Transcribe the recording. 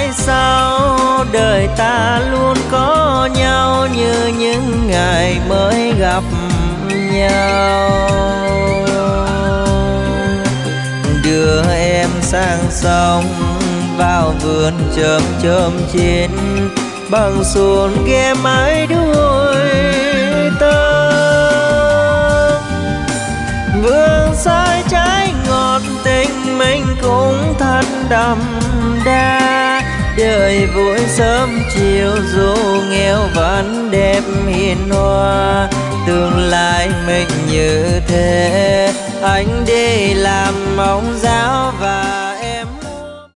sau đời ta luôn có nhau như những ngày mới gặp nhau. Đưa em sang sông vào vườn chớm chớm chín, bằng xuồng ghe mái đuôi tơ. Vườn xoài trái ngọt tình mình cũng thật đậm đà, đời vui sớm chiều dù nghèo vẫn đẹp hiền hòa. Tương lai mình như thế anh đi làm mong giáo vàng.